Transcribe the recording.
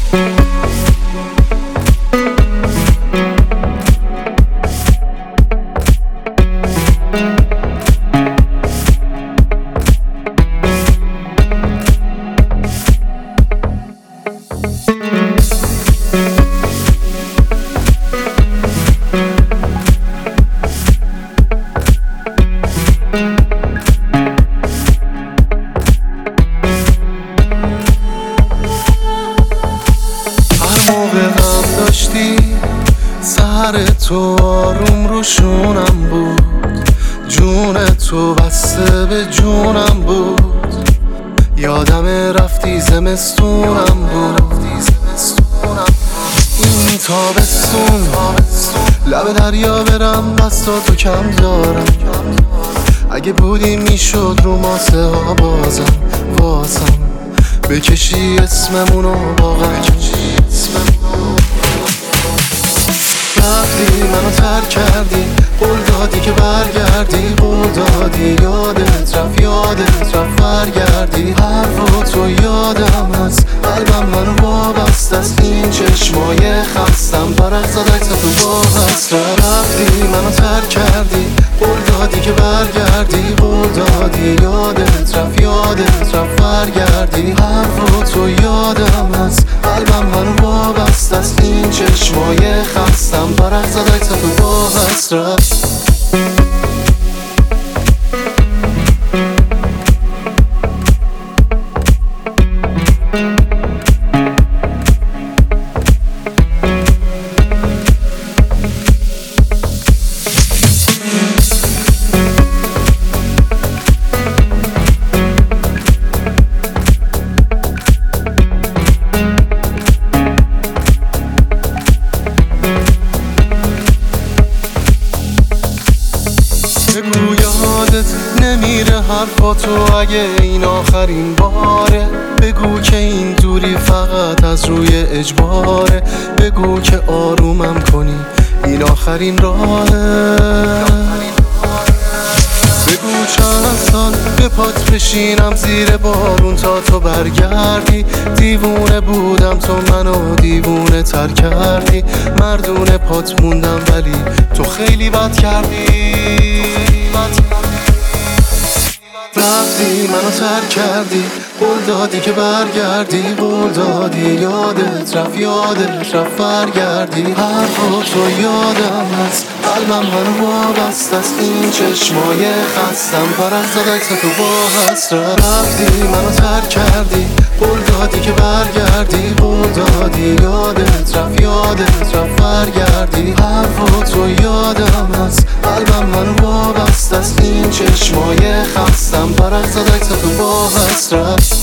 موقع غم داشتی سر تو آروم رو شونم بود، جون تو بسته به جونم بود. یادم رفتی زمستونم بود، این تابستون لب دریا برم بستا تو کم دارم. اگه بودی میشد رو ماسه ها واسم بکشی اسممونو واقعا. رفتی منو ترک کردی، قول دادی که برگردی، قول دادی یادت رفت برگردی. حرف تو یادم هست، قلبم منو وابسته است، این چشمای خستم برق زدک تو با هست. رفتی منو ترک کردی، قول دادی که برگردی، قول دادی یادت رفت برگردی. حرف تو یادم هست، قلبم منو وابسته است، این چشمای خستم برق زدک تو با هست. بگو یادت نمیره حرفاتو اگه این آخرین باره. بگو که این دوری فقط از روی اجباره. بگو که آرومم کنی این آخرین راهه. بگو چند سال به پات بشینم زیر بارون تا تو برگردی. دیوونه بودم تو منو دیوونه تر کردی. مردونه پات موندم ولی تو خیلی بد کردی. رفتی منو ترک کردی، قول دادی که برگردی، قول دادی یادت رفت برگردی. حرف تو یادم هست، قلبم منو وابسته است، این چشمای خستم برق زدک تو با هست. رفتی منو ترک کردی، قول دادی که برگردی، قول دادی یادت رفت برگردی. حرف تو یادم هست، قلبم منو وابسته است، این چشمای خستم برق زدک تو با هست.